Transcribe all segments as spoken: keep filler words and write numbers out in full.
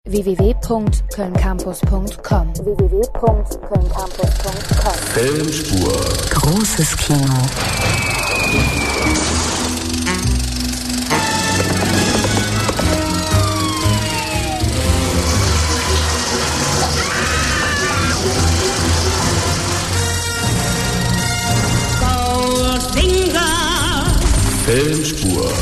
w w w punkt köln campus punkt com w w w punkt köln campus punkt com Filmspur. Großes Kino. Filmspur.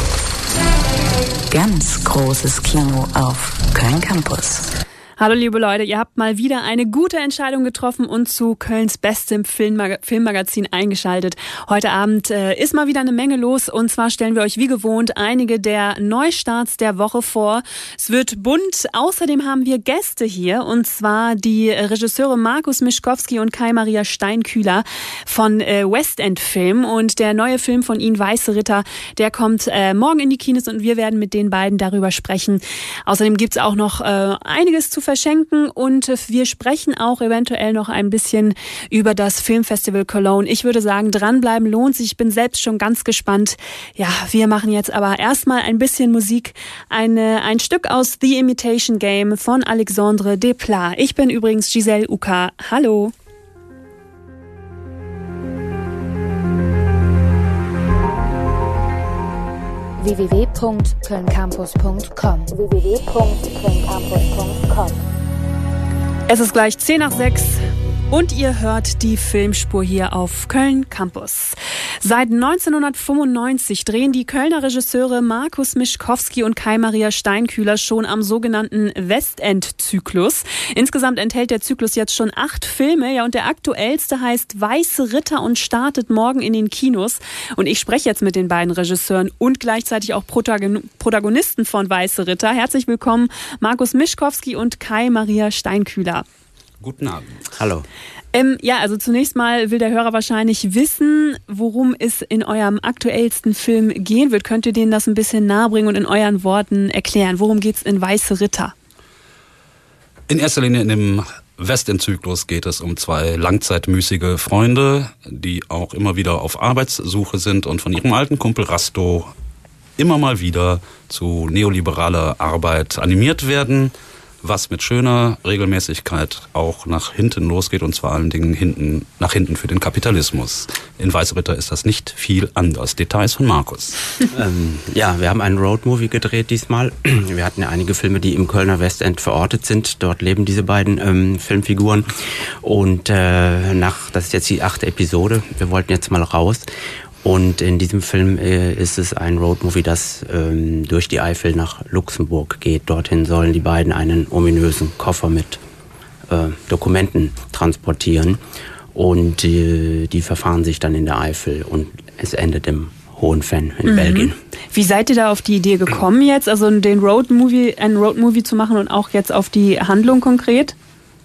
Ganz großes Kino auf Köln Campus. Hallo liebe Leute, ihr habt mal wieder eine gute Entscheidung getroffen und zu Kölns bestem Filmmag- Filmmagazin eingeschaltet. Heute Abend äh, ist mal wieder eine Menge los und zwar stellen wir euch wie gewohnt einige der Neustarts der Woche vor. Es wird bunt, außerdem haben wir Gäste hier und zwar die Regisseure Markus Mischkowski und Kai-Maria Steinkühler von äh, West End Film und der neue Film von ihnen, Weiße Ritter, der kommt äh, morgen in die Kinos und wir werden mit den beiden darüber sprechen. Außerdem gibt's auch noch äh, einiges zu verschenken und wir sprechen auch eventuell noch ein bisschen über das Filmfestival Cologne. Ich würde sagen, dranbleiben lohnt sich. Ich bin selbst schon ganz gespannt. Ja, wir machen jetzt aber erstmal ein bisschen Musik. Eine, ein Stück aus The Imitation Game von Alexandre Desplat. Ich bin übrigens Giselle Uka. Hallo. w w w punkt köln campus punkt com w w w punkt köln campus punkt com Es ist gleich zehn nach sechs und ihr hört die Filmspur hier auf Köln Campus. Seit neunzehnhundertfünfundneunzig drehen die Kölner Regisseure Markus Mischkowski und Kai-Maria Steinkühler schon am sogenannten Westend-Zyklus. Insgesamt enthält der Zyklus jetzt schon acht Filme, ja, und der aktuellste heißt Weiße Ritter und startet morgen in den Kinos. Und ich spreche jetzt mit den beiden Regisseuren und gleichzeitig auch Protagon- Protagonisten von Weiße Ritter. Herzlich willkommen, Markus Mischkowski und Kai-Maria Steinkühler. Guten Abend. Hallo. Ähm, ja, also zunächst mal will der Hörer wahrscheinlich wissen, worum es in eurem aktuellsten Film gehen wird. Könnt ihr denen das ein bisschen nahebringen und in euren Worten erklären? Worum geht's in Weiße Ritter? In erster Linie in dem Westend-Zyklus geht es um zwei langzeitmüßige Freunde, die auch immer wieder auf Arbeitssuche sind und von ihrem alten Kumpel Rasto immer mal wieder zu neoliberaler Arbeit animiert werden, was mit schöner Regelmäßigkeit auch nach hinten losgeht und zwar allen Dingen hinten, nach hinten für den Kapitalismus. In Weiße Ritter ist das nicht viel anders. Details von Markus. ähm, ja, wir haben einen Roadmovie gedreht diesmal. Wir hatten ja einige Filme, die im Kölner Westend verortet sind. Dort leben diese beiden ähm, Filmfiguren. Und äh, nach, das ist jetzt die achte Episode. Wir wollten jetzt mal raus. Und in diesem Film äh, ist es ein Roadmovie, das ähm, durch die Eifel nach Luxemburg geht. Dorthin sollen die beiden einen ominösen Koffer mit äh, Dokumenten transportieren. Und äh, die verfahren sich dann in der Eifel und es endet im Hohenfenn in mhm. Belgien. Wie seid ihr da auf die Idee gekommen jetzt, also den Roadmovie, einen Roadmovie zu machen und auch jetzt auf die Handlung konkret?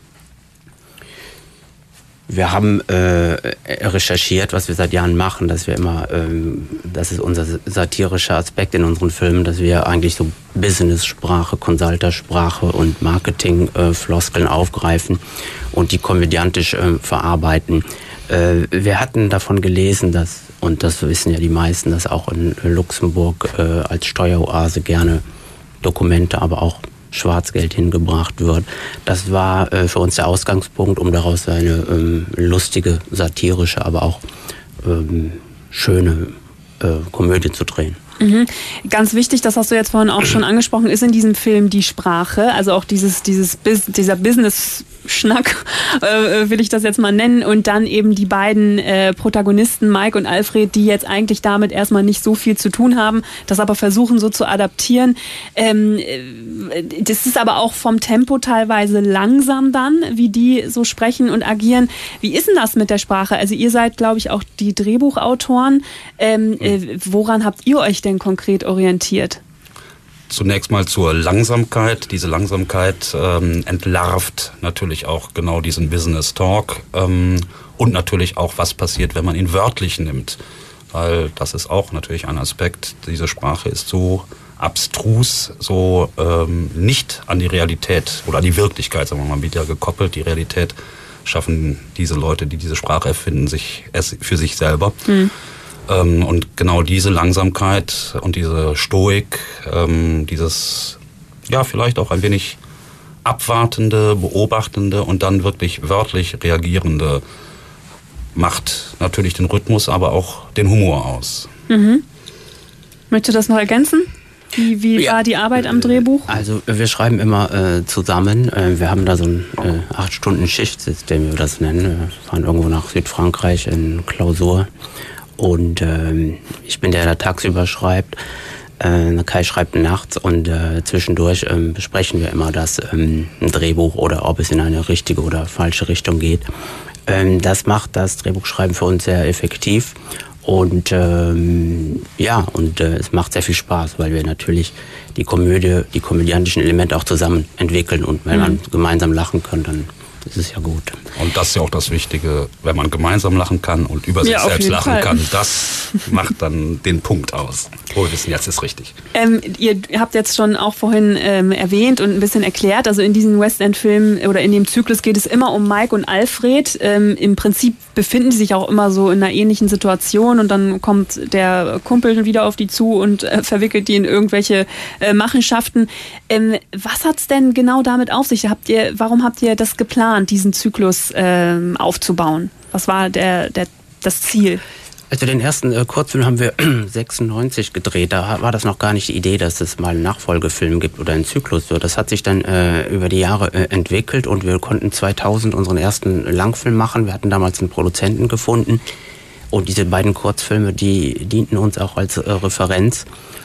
Wir haben äh, recherchiert, was wir seit Jahren machen, dass wir immer, ähm, das ist unser satirischer Aspekt in unseren Filmen, dass wir eigentlich so Business-Sprache, Consulter-Sprache und Marketing-Floskeln äh, aufgreifen und die komödiantisch äh, verarbeiten. Äh, wir hatten davon gelesen, dass, und das wissen ja die meisten, dass auch in Luxemburg äh, als Steueroase gerne Dokumente, aber auch Schwarzgeld hingebracht wird. Das war äh, für uns der Ausgangspunkt, um daraus eine ähm, lustige, satirische, aber auch ähm, schöne äh, Komödie zu drehen. Mhm. Ganz wichtig, das hast du jetzt vorhin auch schon angesprochen, ist in diesem Film die Sprache, also auch dieses, dieses dieser Business-Schnack, äh, will ich das jetzt mal nennen, und dann eben die beiden äh, Protagonisten, Mike und Alfred, die jetzt eigentlich damit erstmal nicht so viel zu tun haben, das aber versuchen so zu adaptieren. Ähm, das ist aber auch vom Tempo teilweise langsam dann, wie die so sprechen und agieren. Wie ist denn das mit der Sprache? Also ihr seid, glaube ich, auch die Drehbuchautoren. Ähm, äh, woran habt ihr euch denn konkret orientiert? Zunächst mal zur Langsamkeit. Diese Langsamkeit ähm, entlarvt natürlich auch genau diesen Business Talk ähm, und natürlich auch, was passiert, wenn man ihn wörtlich nimmt. Weil das ist auch natürlich ein Aspekt. Diese Sprache ist so abstrus, so ähm, nicht an die Realität oder an die Wirklichkeit, sagen wir mal, wieder gekoppelt. Die Realität schaffen diese Leute, die diese Sprache erfinden, sich für sich selber. Hm. Ähm, und genau diese Langsamkeit und diese Stoik, ähm, dieses, ja, vielleicht auch ein wenig abwartende, beobachtende und dann wirklich wörtlich reagierende macht natürlich den Rhythmus, aber auch den Humor aus. Mhm. Möchtest du das noch ergänzen? Wie, wie ja. war die Arbeit am Drehbuch? Also wir schreiben immer äh, zusammen. Äh, wir haben da so ein äh, acht Stunden Schichtsystem, wie wir das nennen. Wir fahren irgendwo nach Südfrankreich in Klausur. Und äh, ich bin der, der tagsüber schreibt. Äh, Kai schreibt nachts und äh, zwischendurch äh, besprechen wir immer das ähm, ein Drehbuch oder ob es in eine richtige oder falsche Richtung geht. Ähm, das macht das Drehbuchschreiben für uns sehr effektiv. Und ähm, ja, und äh, es macht sehr viel Spaß, weil wir natürlich die Komödie, die komödiantischen Elemente auch zusammen entwickeln. Und wenn mhm. man gemeinsam lachen kann, dann ist es ja gut. Und das ist ja auch das Wichtige, wenn man gemeinsam lachen kann und über sich ja, selbst lachen Fall. kann, das macht dann den Punkt aus. Oh, wir wissen, jetzt ist richtig. Ähm, ihr habt jetzt schon auch vorhin ähm, erwähnt und ein bisschen erklärt, also in diesen West End-Filmen oder in dem Zyklus geht es immer um Mike und Alfred. Ähm, Im Prinzip befinden die sich auch immer so in einer ähnlichen Situation und dann kommt der Kumpel wieder auf die zu und äh, verwickelt die in irgendwelche äh, Machenschaften. Ähm, was hat's denn genau damit auf sich? Habt ihr, warum habt ihr das geplant, diesen Zyklus ähm, aufzubauen? Was war der, der, das Ziel? Also den ersten äh, Kurzfilm haben wir sechsundneunzig gedreht. Da war das noch gar nicht die Idee, dass es mal einen Nachfolgefilm gibt oder einen Zyklus wird. Das hat sich dann äh, über die Jahre äh, entwickelt und wir konnten zweitausend unseren ersten Langfilm machen. Wir hatten damals einen Produzenten gefunden und diese beiden Kurzfilme, die dienten uns auch als äh, Referenz.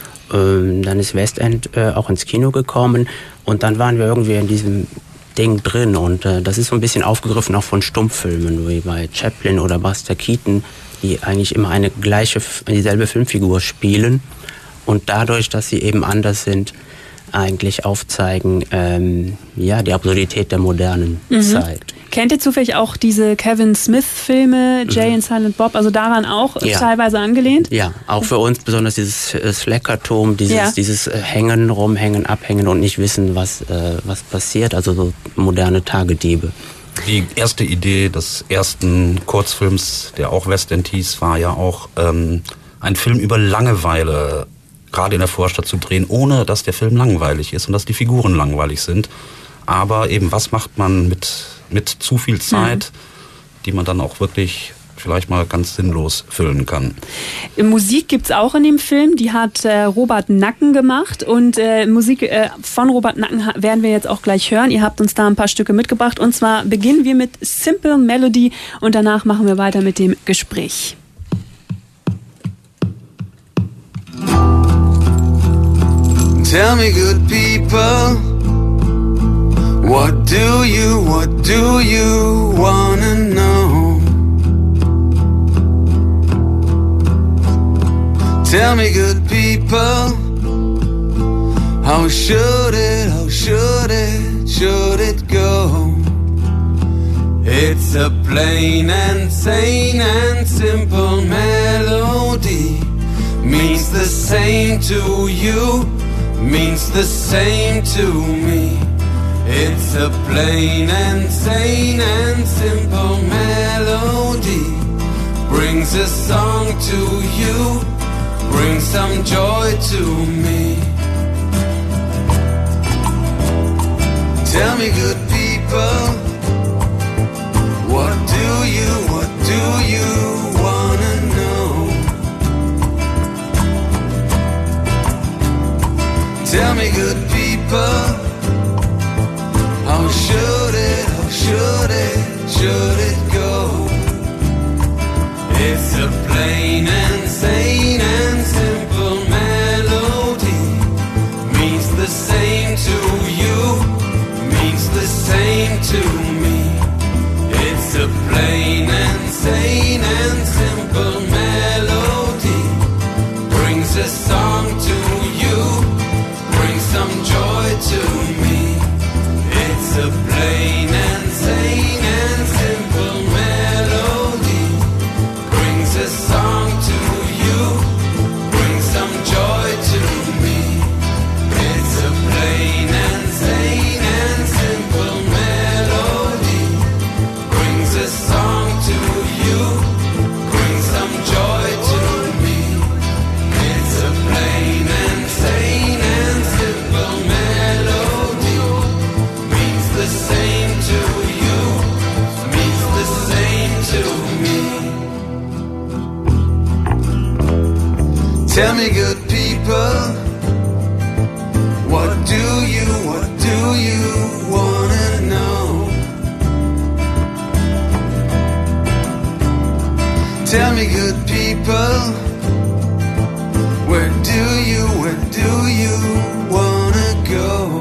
Ähm, dann ist West End äh, auch ins Kino gekommen und dann waren wir irgendwie in diesem Ding drin und äh, das ist so ein bisschen aufgegriffen auch von Stummfilmen, wie bei Chaplin oder Buster Keaton, die eigentlich immer eine gleiche, dieselbe Filmfigur spielen und dadurch, dass sie eben anders sind, eigentlich aufzeigen, ähm, ja, die Absurdität der modernen mhm. Zeit. Kennt ihr zufällig auch diese Kevin Smith-Filme, Jay mhm. and Silent Bob, also daran auch ja. teilweise angelehnt? Ja, auch für uns besonders dieses äh, Slackertum, dieses, ja. dieses äh, Hängen, Rumhängen, Abhängen und nicht wissen, was, äh, was passiert, also so moderne Tagediebe. Die erste Idee des ersten Kurzfilms, der auch West End hieß, war ja auch ähm, ein Film über Langeweile gerade in der Vorstadt zu drehen, ohne dass der Film langweilig ist und dass die Figuren langweilig sind. Aber eben, was macht man mit, mit zu viel Zeit, mhm. die man dann auch wirklich vielleicht mal ganz sinnlos füllen kann. Musik gibt's auch in dem Film, die hat äh, Robert Nacken gemacht und äh, Musik äh, von Robert Nacken werden wir jetzt auch gleich hören. Ihr habt uns da ein paar Stücke mitgebracht und zwar beginnen wir mit Simple Melody und danach machen wir weiter mit dem Gespräch. Tell me, good people, what do you, what do you wanna know? Tell me, good people, how should it, how should it, should it go? It's a plain and sane and simple melody, means the same to you, means the same to me. It's a plain and sane and simple melody, brings a song to you, brings some joy to me. Tell me, good people, what do you, what do you wanna know? Tell me, good people, how should it, how should it, should it go? It's a plain and sane and simple melody, means the same to you, means the same to me. It's a plain and sane and simple melody, brings a song to you, brings some joy to me. It's a plain and sane and simple melody, brings a song to you, brings some joy to me. It's a plain and sane and simple melody. Tell me, good people, what do you, what do you wanna know? Tell me, good people, where do you, where do you wanna go?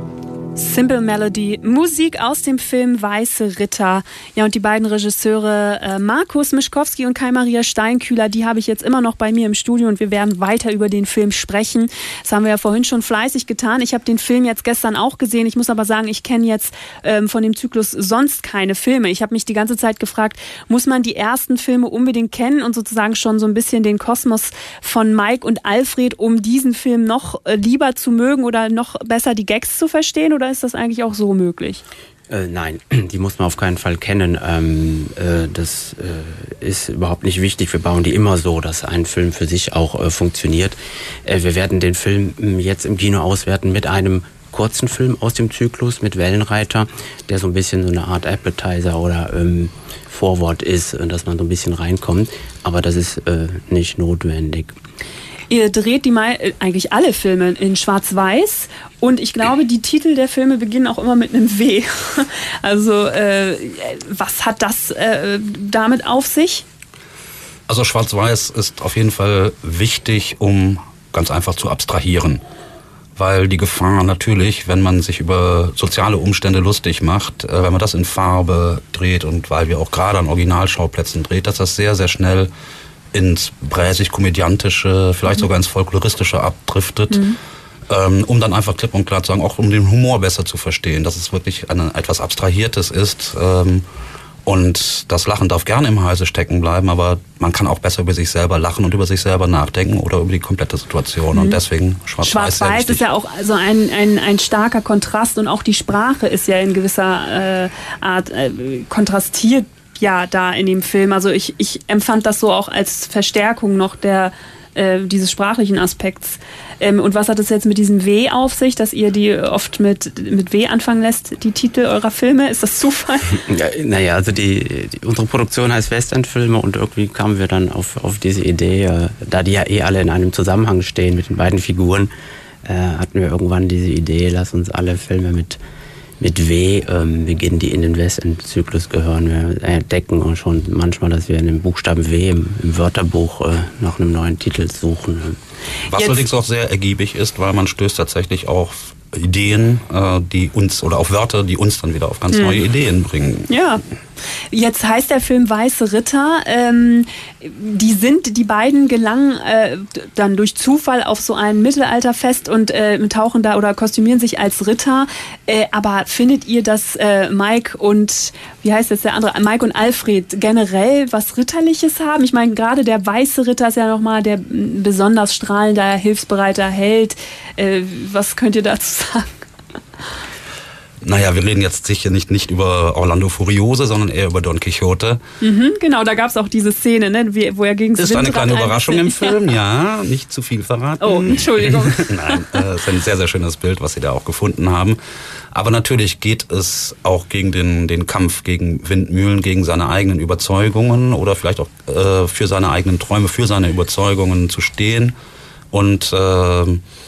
Simple Melody, Musik aus dem Film Weiße Ritter. Ja, und die beiden Regisseure äh, Markus Mischkowski und Kai-Maria Steinkühler, die habe ich jetzt immer noch bei mir im Studio und wir werden weiter über den Film sprechen. Das haben wir ja vorhin schon fleißig getan. Ich habe den Film jetzt gestern auch gesehen. Ich muss aber sagen, ich kenne jetzt ähm, von dem Zyklus sonst keine Filme. Ich habe mich die ganze Zeit gefragt, muss man die ersten Filme unbedingt kennen und sozusagen schon so ein bisschen den Kosmos von Mike und Alfred, um diesen Film noch äh, lieber zu mögen oder noch besser die Gags zu verstehen, oder ist das eigentlich auch so möglich? Äh, nein, die muss man auf keinen Fall kennen. Ähm, äh, das äh, ist überhaupt nicht wichtig. Wir bauen die immer so, dass ein Film für sich auch äh, funktioniert. Äh, wir werden den Film jetzt im Kino auswerten mit einem kurzen Film aus dem Zyklus, mit Wellenreiter, der so ein bisschen so eine Art Appetizer oder ähm, Vorwort ist, dass man so ein bisschen reinkommt. Aber das ist äh, nicht notwendig. Ihr dreht die mal, eigentlich alle Filme in Schwarz-Weiß und ich glaube, die Titel der Filme beginnen auch immer mit einem W. Also äh, was hat das äh, damit auf sich? Also Schwarz-Weiß ist auf jeden Fall wichtig, um ganz einfach zu abstrahieren. Weil die Gefahr natürlich, wenn man sich über soziale Umstände lustig macht, äh, wenn man das in Farbe dreht und weil wir auch gerade an Originalschauplätzen dreht, dass das sehr, sehr schnell ins bräsig-komödiantische, vielleicht sogar ins Folkloristische abdriftet, mhm. ähm, um dann einfach klipp und klar zu sagen, auch um den Humor besser zu verstehen, dass es wirklich eine, etwas Abstrahiertes ist. Ähm, und das Lachen darf gerne im Halse stecken bleiben, aber man kann auch besser über sich selber lachen und über sich selber nachdenken oder über die komplette Situation. Mhm. Und deswegen Schwarz-Weiß. Schwarz-Weiß ist ja auch so ein, ein, ein starker Kontrast und auch die Sprache ist ja in gewisser äh, Art äh, kontrastiert ja da in dem Film. Also ich, ich empfand das so auch als Verstärkung noch der äh, dieses sprachlichen Aspekts. Ähm, und was hat es jetzt mit diesem W auf sich, dass ihr die oft mit, mit W anfangen lässt, die Titel eurer Filme? Ist das Zufall? Ja, naja, also die, die unsere Produktion heißt Westernfilme und irgendwie kamen wir dann auf, auf diese Idee, äh, da die ja eh alle in einem Zusammenhang stehen mit den beiden Figuren, äh, hatten wir irgendwann diese Idee, lass uns alle Filme mit mit W ähm, beginnen, die in den Western-Zyklus gehören. Wir entdecken schon manchmal, dass wir in dem Buchstaben W im, im Wörterbuch äh, nach einem neuen Titel suchen. Was Jetzt allerdings auch sehr ergiebig ist, weil man stößt tatsächlich auf Ideen, äh, die uns, oder auf Wörter, die uns dann wieder auf ganz hm. neue Ideen bringen. Ja. Jetzt heißt der Film Weiße Ritter. Ähm, die sind, die beiden gelangen äh, dann durch Zufall auf so ein Mittelalterfest und äh, tauchen da oder kostümieren sich als Ritter. Äh, aber findet ihr, dass äh, Mike und, wie heißt jetzt der andere, Mike und Alfred generell was Ritterliches haben? Ich meine, gerade der Weiße Ritter ist ja nochmal der besonders strahlende, hilfsbereiter Held. Äh, was könnt ihr dazu sagen? Naja, wir reden jetzt sicher nicht, nicht über Orlando Furioso, sondern eher über Don Quixote. Mhm, genau, da gab es auch diese Szene, ne, wie, wo er gegen das Ist eine kleine Überraschung im Film, ja, nicht zu viel verraten. Oh, Entschuldigung. Nein, das ist ein sehr, sehr schönes Bild, was Sie da auch gefunden haben. Aber natürlich geht es auch gegen den, den Kampf gegen Windmühlen, gegen seine eigenen Überzeugungen oder vielleicht auch äh, für seine eigenen Träume, für seine Überzeugungen zu stehen. Und äh,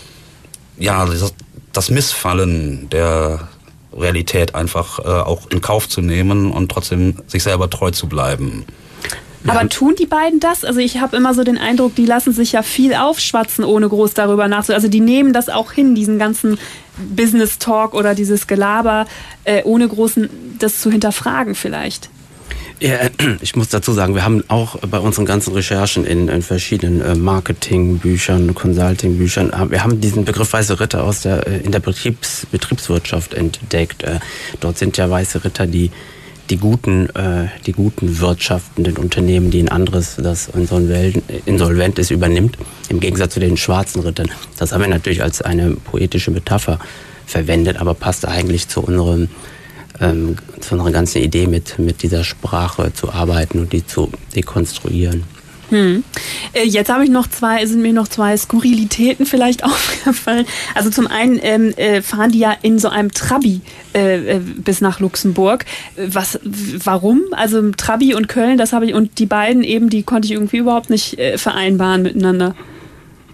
ja, das, das Missfallen der Realität einfach äh, auch in Kauf zu nehmen und trotzdem sich selber treu zu bleiben. Aber ja. Tun die beiden das? Also ich habe immer so den Eindruck, die lassen sich ja viel aufschwatzen, ohne groß darüber nachzudenken. Also die nehmen das auch hin, diesen ganzen Business-Talk oder dieses Gelaber, äh, ohne großen das zu hinterfragen vielleicht. Ja, ich muss dazu sagen, wir haben auch bei unseren ganzen Recherchen in, in verschiedenen Marketingbüchern, Consultingbüchern, wir haben diesen Begriff Weiße Ritter aus der, in der Betriebs, Betriebswirtschaft entdeckt. Dort sind ja Weiße Ritter die, die guten, die guten wirtschaftenden Unternehmen, die ein anderes, das insolvent ist, übernimmt, im Gegensatz zu den schwarzen Rittern. Das haben wir natürlich als eine poetische Metapher verwendet, aber passt eigentlich zu unserem Ähm, zu unserer ganzen Idee, mit, mit dieser Sprache zu arbeiten und die zu dekonstruieren. Hm. Jetzt habe ich noch zwei, sind mir noch zwei Skurrilitäten vielleicht aufgefallen. Also zum einen ähm, äh, fahren die ja in so einem Trabi äh, bis nach Luxemburg. Was, warum? Also Trabi und Köln, das habe ich, und die beiden eben, die konnte ich irgendwie überhaupt nicht äh, vereinbaren miteinander.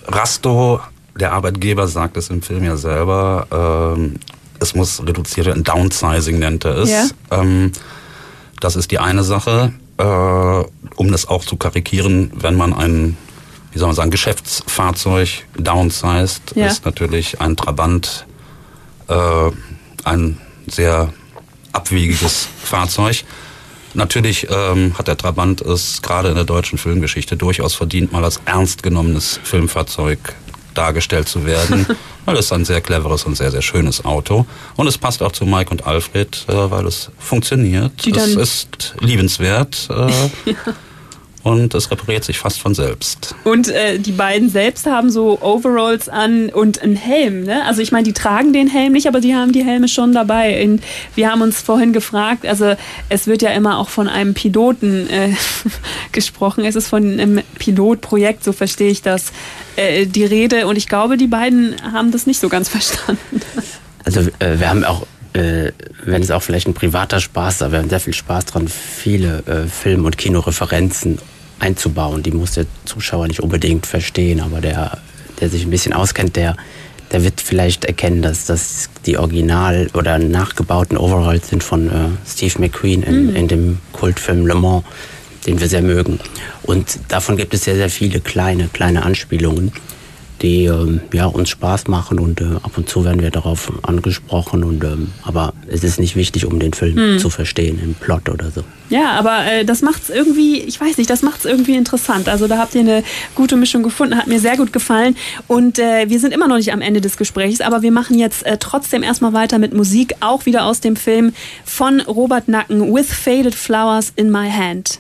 Rasto, der Arbeitgeber, sagt es im Film ja selber, ähm, es muss reduziert werden, Downsizing nennt er es. Ja. Ähm, das ist die eine Sache. Äh, um das auch zu karikieren, wenn man ein, wie soll man sagen, Geschäftsfahrzeug downsized, ja. ist natürlich ein Trabant äh, ein sehr abwegiges Fahrzeug. Natürlich ähm, hat der Trabant es gerade in der deutschen Filmgeschichte durchaus verdient, mal als ernst genommenes Filmfahrzeug dargestellt zu werden, weil es ein sehr cleveres und sehr, sehr schönes Auto. Und es passt auch zu Mike und Alfred, äh, weil es funktioniert. Es ist liebenswert äh, ja. und es repariert sich fast von selbst. Und äh, die beiden selbst haben so Overalls an und einen Helm. Ne? Also ich meine, die tragen den Helm nicht, aber die haben die Helme schon dabei. In, wir haben uns vorhin gefragt, also es wird ja immer auch von einem Piloten äh, gesprochen. Es ist von einem Pilotprojekt, so verstehe ich das, äh, die Rede. Und ich glaube, die beiden haben das nicht so ganz verstanden. Also äh, wir haben auch, äh, wenn es auch vielleicht ein privater Spaß ist, aber wir haben sehr viel Spaß dran, viele äh, Film- und Kinoreferenzen einzubauen. Die muss der Zuschauer nicht unbedingt verstehen, aber der, der sich ein bisschen auskennt, der, der wird vielleicht erkennen, dass das die original oder nachgebauten Overalls sind von äh, Steve McQueen in, mhm. in dem Kultfilm Le Mans, den wir sehr mögen. Und davon gibt es sehr, sehr viele kleine, kleine Anspielungen, die ähm, ja, uns Spaß machen und äh, ab und zu werden wir darauf angesprochen. Und, ähm, aber es ist nicht wichtig, um den Film hm. zu verstehen, im Plot oder so. Ja, aber äh, das macht's irgendwie, ich weiß nicht, das macht's irgendwie interessant. Also da habt ihr eine gute Mischung gefunden, hat mir sehr gut gefallen. Und äh, wir sind immer noch nicht am Ende des Gesprächs, aber wir machen jetzt äh, trotzdem erstmal weiter mit Musik, auch wieder aus dem Film von Robert Nacken, With Faded Flowers in My Hand.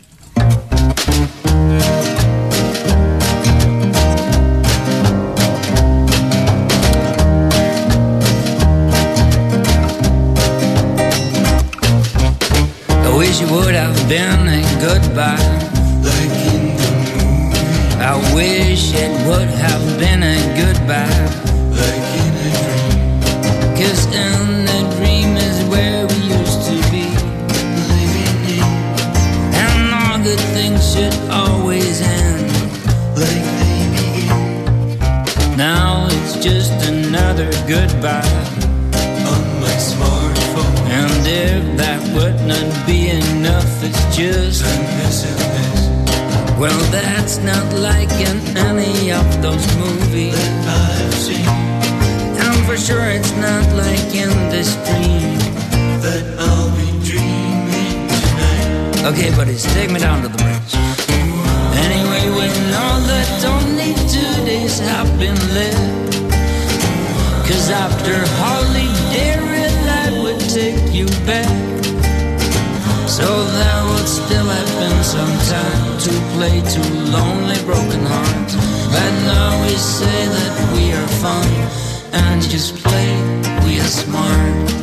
I wish it would have been a goodbye, like in the movie. I wish it would have been a goodbye, like in a dream. Cause in the dream is where we used to be, living in. And all good things should always end, like they begin. Now it's just another goodbye on my smartphone. And if that would not be enough, it's just an S M S. Well, that's not like in any of those movies that I've seen. And for sure it's not like in this dream that I'll be dreaming tonight. Okay, buddies, take me down to the bridge. Anyway, we know that only two days have been lived. Cause after holiday I would take you back. So there would still have been some time to play two lonely broken hearts. But now we say that we are fun and just play, we are smart.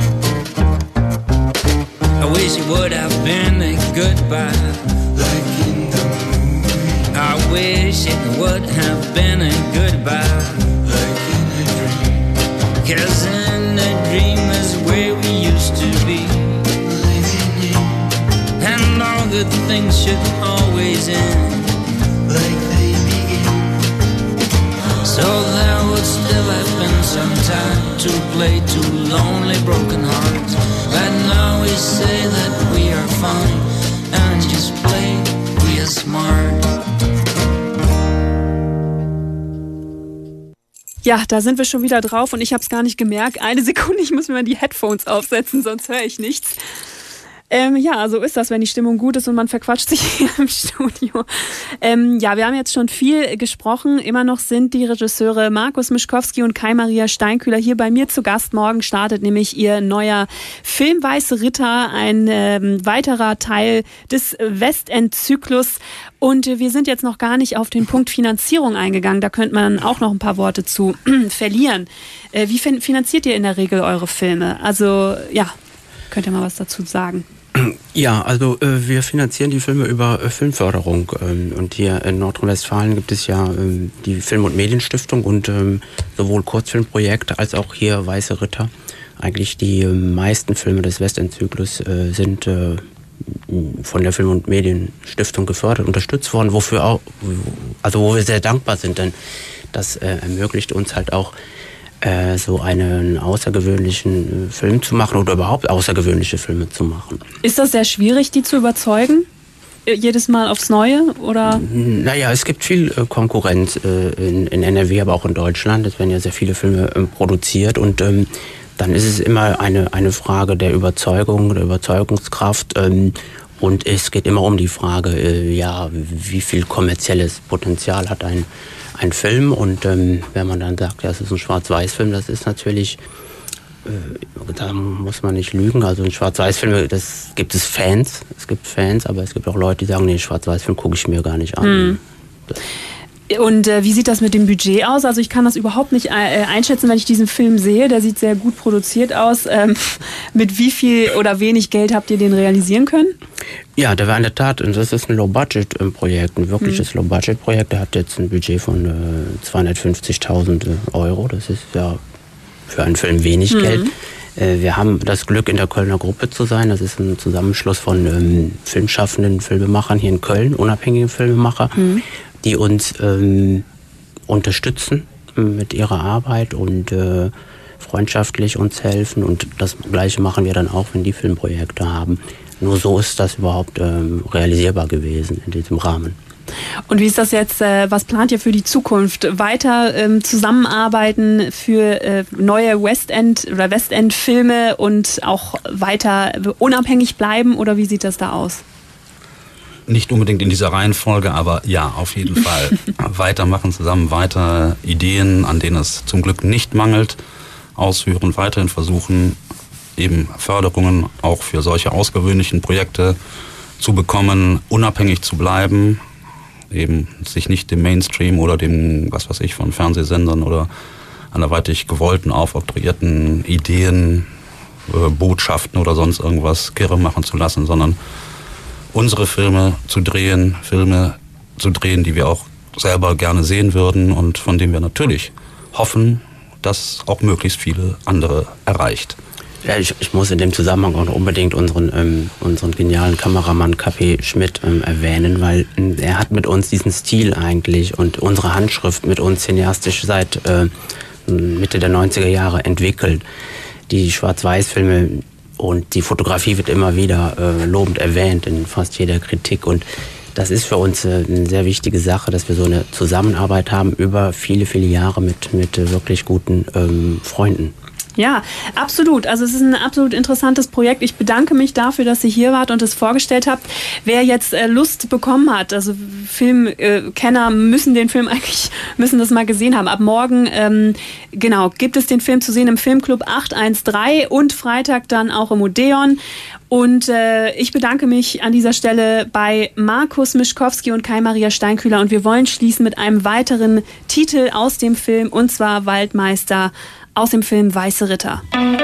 I wish it would have been a goodbye, like in the movie. I wish it would have been a goodbye, like in a dream. Cause in a dream is where we used to be, living in. And all good things should always end, like they begin. So there would still have been some time to play two lonely broken hearts. But now we say that we are fun and just play, we are smart. Ja, da sind wir schon wieder drauf und ich habe es gar nicht gemerkt. Eine Sekunde, ich muss mir mal die Headphones aufsetzen, sonst höre ich nichts. Ähm, ja, so ist das, wenn die Stimmung gut ist und man verquatscht sich hier im Studio. Ähm, ja, wir haben jetzt schon viel gesprochen. Immer noch sind die Regisseure Markus Mischkowski und Kai-Maria Steinkühler hier bei mir zu Gast. Morgen startet nämlich ihr neuer Film Weiße Ritter, ein ähm, weiterer Teil des Westend-Zyklus. Und wir sind jetzt noch gar nicht auf den Punkt Finanzierung eingegangen. Da könnte man auch noch ein paar Worte zu verlieren. Äh, wie finanziert ihr in der Regel eure Filme? Also, ja, könnt ihr mal was dazu sagen? Ja, also äh, wir finanzieren die Filme über äh, Filmförderung. Ähm, und hier in Nordrhein-Westfalen gibt es ja ähm, die Film- und Medienstiftung und ähm, sowohl Kurzfilmprojekte als auch hier Weiße Ritter. Eigentlich die äh, meisten Filme des Westend-Zyklus äh, sind äh, von der Film- und Medienstiftung gefördert, unterstützt worden, wofür auch, also wo wir sehr dankbar sind, denn das äh, ermöglicht uns halt auch, äh, so einen außergewöhnlichen äh, Film zu machen oder überhaupt außergewöhnliche Filme zu machen. Ist das sehr schwierig, die zu überzeugen? Jedes Mal aufs Neue, oder? Naja, es gibt viel äh, Konkurrenz äh, in, in N R W, aber auch in Deutschland. Es werden ja sehr viele Filme äh, produziert und ähm, dann ist es immer eine, eine Frage der Überzeugung, der Überzeugungskraft. Ähm, und es geht immer um die Frage, äh, ja, wie viel kommerzielles Potenzial hat ein, ein Film. Und ähm, wenn man dann sagt, ja, es ist ein Schwarz-Weiß-Film, das ist natürlich, äh, da muss man nicht lügen. Also in Schwarz-Weiß-Filmen, das gibt es Fans, es gibt Fans, aber es gibt auch Leute, die sagen, nee, Schwarz-Weiß-Film gucke ich mir gar nicht an. Hm. Und äh, wie sieht das mit dem Budget aus? Also ich kann das überhaupt nicht äh, einschätzen, wenn ich diesen Film sehe. Der sieht sehr gut produziert aus. Ähm, mit wie viel oder wenig Geld habt ihr den realisieren können? Ja, der war in der Tat, das ist ein Low-Budget-Projekt, ein wirkliches mhm. Low-Budget-Projekt. Der hat jetzt ein Budget von äh, zweihundertfünfzigtausend Euro. Das ist ja für einen Film wenig mhm. Geld. Äh, wir haben das Glück, in der Kölner Gruppe zu sein. Das ist ein Zusammenschluss von ähm, filmschaffenden Filmemachern hier in Köln, unabhängige Filmemacher. Mhm. die uns ähm, unterstützen mit ihrer Arbeit und äh, freundschaftlich uns helfen. Und das Gleiche machen wir dann auch, wenn die Filmprojekte haben. Nur so ist das überhaupt ähm, realisierbar gewesen in diesem Rahmen. Und wie ist das jetzt, äh, was plant ihr für die Zukunft? Weiter ähm, zusammenarbeiten für äh, neue Westend- oder Westend-Filme und auch weiter unabhängig bleiben, oder wie sieht das da aus? Nicht unbedingt in dieser Reihenfolge, aber ja, auf jeden Fall. Weitermachen zusammen, weiter Ideen, an denen es zum Glück nicht mangelt, ausführen, weiterhin versuchen, eben Förderungen auch für solche außergewöhnlichen Projekte zu bekommen, unabhängig zu bleiben, eben sich nicht dem Mainstream oder dem, was weiß ich, von Fernsehsendern oder anderweitig gewollten, aufoktroyierten Ideen, äh, Botschaften oder sonst irgendwas kirre machen zu lassen, sondern unsere Filme zu drehen, Filme zu drehen, die wir auch selber gerne sehen würden und von denen wir natürlich hoffen, dass auch möglichst viele andere erreicht. Ja, ich, ich muss in dem Zusammenhang auch noch unbedingt unseren, ähm, unseren genialen Kameramann K P Schmidt ähm, erwähnen, weil ähm, er hat mit uns diesen Stil eigentlich und unsere Handschrift mit uns cineastisch seit äh, Mitte der neunziger Jahre entwickelt. Die Schwarz-Weiß-Filme und die Fotografie wird immer wieder äh, lobend erwähnt in fast jeder Kritik. Und das ist für uns äh, eine sehr wichtige Sache, dass wir so eine Zusammenarbeit haben über viele, viele Jahre mit, mit äh, wirklich guten ähm, Freunden. Ja, absolut. Also es ist ein absolut interessantes Projekt. Ich bedanke mich dafür, dass ihr hier wart und es vorgestellt habt. Wer jetzt äh, Lust bekommen hat, also Filmkenner äh, müssen den Film eigentlich, müssen das mal gesehen haben. Ab morgen, ähm, genau, gibt es den Film zu sehen im Filmclub acht eins drei und Freitag dann auch im Odeon. Und äh, ich bedanke mich an dieser Stelle bei Markus Mischkowski und Kai-Maria Steinkühler. Und wir wollen schließen mit einem weiteren Titel aus dem Film, und zwar Waldmeister aus dem Film Weiße Ritter.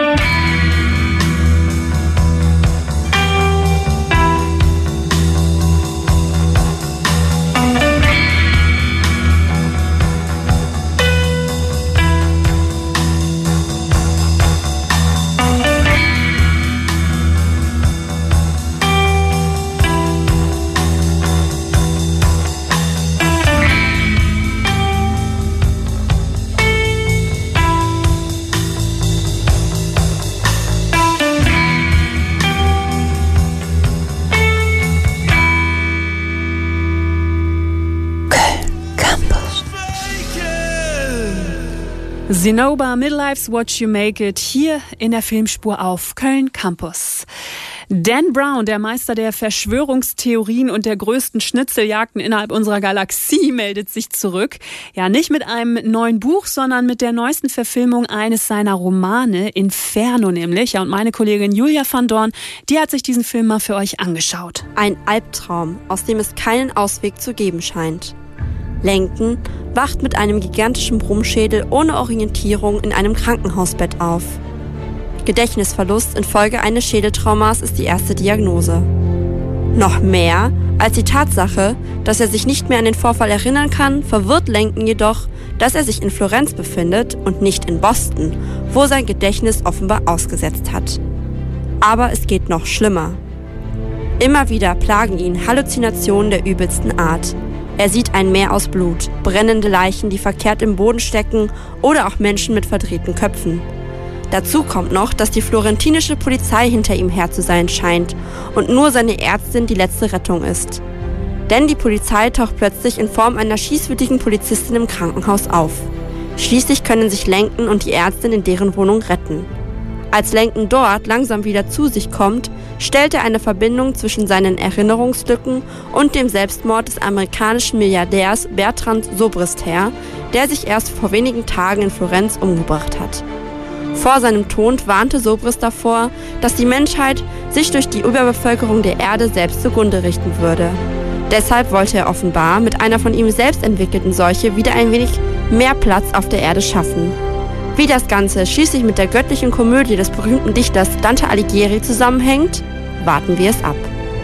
Zinnober, Midlife's What You Make It, hier in der Filmspur auf Köln Campus. Dan Brown, der Meister der Verschwörungstheorien und der größten Schnitzeljagden innerhalb unserer Galaxie, meldet sich zurück. Ja, nicht mit einem neuen Buch, sondern mit der neuesten Verfilmung eines seiner Romane, Inferno nämlich. Ja, und meine Kollegin Julia van Dorn, die hat sich diesen Film mal für euch angeschaut. Ein Albtraum, aus dem es keinen Ausweg zu geben scheint. Lenken wacht mit einem gigantischen Brummschädel ohne Orientierung in einem Krankenhausbett auf. Gedächtnisverlust infolge eines Schädeltraumas ist die erste Diagnose. Noch mehr als die Tatsache, dass er sich nicht mehr an den Vorfall erinnern kann, verwirrt Lenken jedoch, dass er sich in Florenz befindet und nicht in Boston, wo sein Gedächtnis offenbar ausgesetzt hat. Aber es geht noch schlimmer. Immer wieder plagen ihn Halluzinationen der übelsten Art. Er sieht ein Meer aus Blut, brennende Leichen, die verkehrt im Boden stecken oder auch Menschen mit verdrehten Köpfen. Dazu kommt noch, dass die florentinische Polizei hinter ihm her zu sein scheint und nur seine Ärztin die letzte Rettung ist. Denn die Polizei taucht plötzlich in Form einer schießwütigen Polizistin im Krankenhaus auf. Schließlich können sich Langton und die Ärztin in deren Wohnung retten. Als Langton dort langsam wieder zu sich kommt, stellt er eine Verbindung zwischen seinen Erinnerungslücken und dem Selbstmord des amerikanischen Milliardärs Bertrand Zobrist her, der sich erst vor wenigen Tagen in Florenz umgebracht hat. Vor seinem Tod warnte Zobrist davor, dass die Menschheit sich durch die Überbevölkerung der Erde selbst zugrunde richten würde. Deshalb wollte er offenbar mit einer von ihm selbst entwickelten Seuche wieder ein wenig mehr Platz auf der Erde schaffen. Wie das Ganze schließlich mit der göttlichen Komödie des berühmten Dichters Dante Alighieri zusammenhängt, warten wir es ab.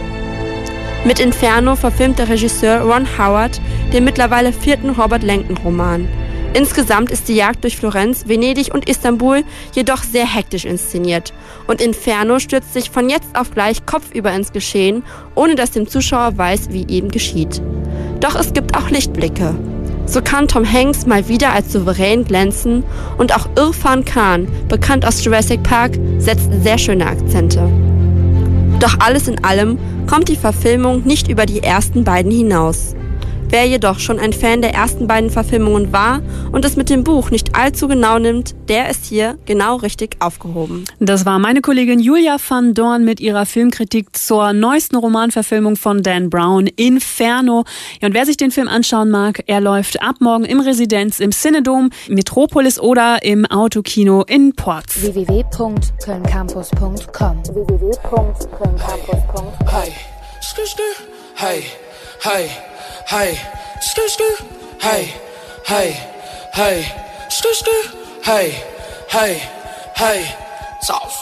Mit Inferno verfilmt der Regisseur Ron Howard den mittlerweile vierten Robert Langton-Roman. Insgesamt ist die Jagd durch Florenz, Venedig und Istanbul jedoch sehr hektisch inszeniert und Inferno stürzt sich von jetzt auf gleich kopfüber ins Geschehen, ohne dass dem Zuschauer weiß, wie ihm geschieht. Doch es gibt auch Lichtblicke. So kann Tom Hanks mal wieder als souverän glänzen und auch Irfan Khan, bekannt aus Jurassic Park, setzt sehr schöne Akzente. Doch alles in allem kommt die Verfilmung nicht über die ersten beiden hinaus. Wer jedoch schon ein Fan der ersten beiden Verfilmungen war und es mit dem Buch nicht allzu genau nimmt, der ist hier genau richtig aufgehoben. Das war meine Kollegin Julia van Dorn mit ihrer Filmkritik zur neuesten Romanverfilmung von Dan Brown, Inferno. Ja, und wer sich den Film anschauen mag, er läuft ab morgen im Residenz, im Cinedom, Metropolis oder im Autokino in Porz. w w w punkt köln campus punkt com w w w punkt köln campus punkt com Hey, hey. Hey, skr skr, hey, hey, hey, skr skr, hey, hey, hey, sauf.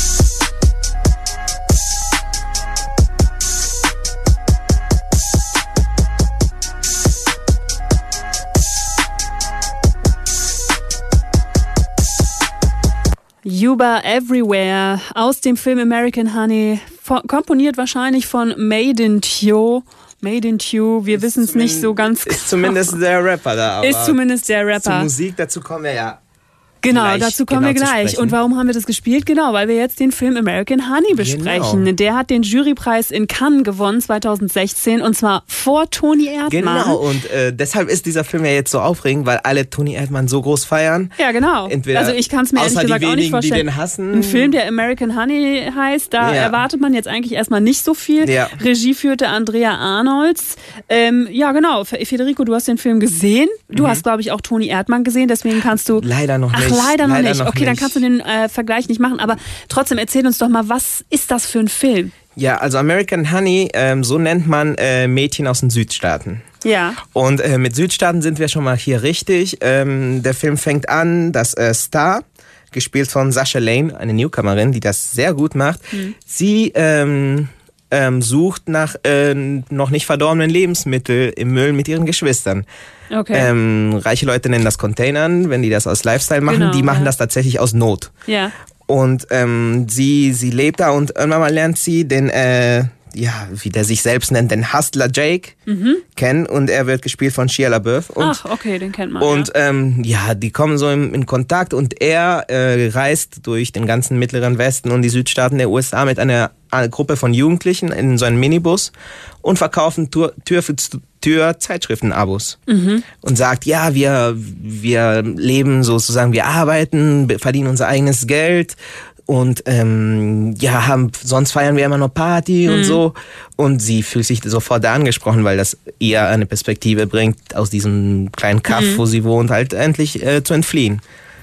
Yuba Everywhere aus dem Film American Honey, komponiert wahrscheinlich von Made in Tio. Made in Tio, wir wissen es nicht so ganz genau. Ist zumindest der Rapper da. Aber ist zumindest der Rapper. Zur Musik, dazu kommen wir ja. Genau, dazu kommen genau wir gleich. Und warum haben wir das gespielt? Genau, weil wir jetzt den Film American Honey besprechen. Genau. Der hat den Jurypreis in Cannes gewonnen zwanzig sechzehn und zwar vor Toni Erdmann. Genau, und äh, deshalb ist dieser Film ja jetzt so aufregend, weil alle Toni Erdmann so groß feiern. Ja, genau. Entweder also ich kann es mir ehrlich gesagt wenigen, auch nicht vorstellen. Die den hassen. Ein Film, der American Honey heißt, da ja. erwartet man jetzt eigentlich erstmal nicht so viel. Ja. Regie führte Andrea Arnolds. Ähm, ja, genau. Federico, du hast den Film gesehen. Du mhm. hast, glaube ich, auch Toni Erdmann gesehen, deswegen kannst du... Leider noch Ach, nicht. leider noch leider nicht. Noch okay, dann kannst du den äh, Vergleich nicht machen, aber trotzdem erzähl uns doch mal, was ist das für ein Film? Ja, also American Honey, ähm, so nennt man äh, Mädchen aus den Südstaaten. Ja. Und äh, mit Südstaaten sind wir schon mal hier richtig. Ähm, der Film fängt an, dass äh, Star, gespielt von Sasha Lane, eine Newcomerin, die das sehr gut macht, mhm. sie ähm, ähm, sucht nach äh, noch nicht verdorbenen Lebensmitteln im Müll mit ihren Geschwistern. Okay. Ähm, reiche Leute nennen das Containern, wenn die das aus Lifestyle machen. Genau, die machen ja. das tatsächlich aus Not. Ja. Und ähm, sie, sie lebt da und irgendwann mal lernt sie den, äh, ja, wie der sich selbst nennt, den Hustler Jake mhm. kennen. Und er wird gespielt von Shia LaBeouf. Und, Ach, okay, den kennt man. Und ja, ähm, ja die kommen so in, in Kontakt und er äh, reist durch den ganzen Mittleren Westen und die Südstaaten der U S A mit einer, einer Gruppe von Jugendlichen in so einem Minibus und verkaufen Tür, Tür für Tür Zeitschriften-Abos mhm. und sagt, ja, wir, wir leben sozusagen, wir arbeiten, verdienen unser eigenes Geld und ähm, ja, haben, sonst feiern wir immer nur Party mhm. und so. Und sie fühlt sich sofort da angesprochen, weil das ihr eine Perspektive bringt, aus diesem kleinen Kaff, mhm. wo sie wohnt, halt endlich äh, zu entfliehen.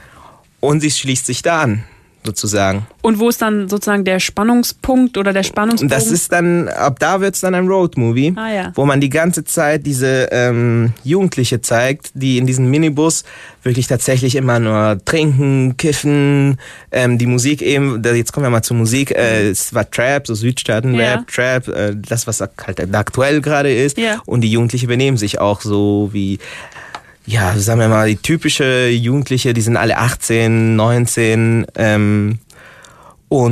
Und sie schließt sich da an, sozusagen. Und wo ist dann sozusagen der Spannungspunkt oder der Spannungspunkt? Das ist dann, ab da wird es dann ein Roadmovie, ah, ja. wo man die ganze Zeit diese ähm, Jugendliche zeigt, die in diesem Minibus wirklich tatsächlich immer nur trinken, kiffen, ähm, die Musik eben, jetzt kommen wir mal zur Musik, äh, es war Trap, so Südstaaten-Rap, ja. Trap, äh, das, was halt aktuell gerade ist. Ja. Und die Jugendlichen benehmen sich auch so wie... Ja, sagen wir mal, die typische Jugendliche, die sind alle achtzehn, neunzehn ähm, und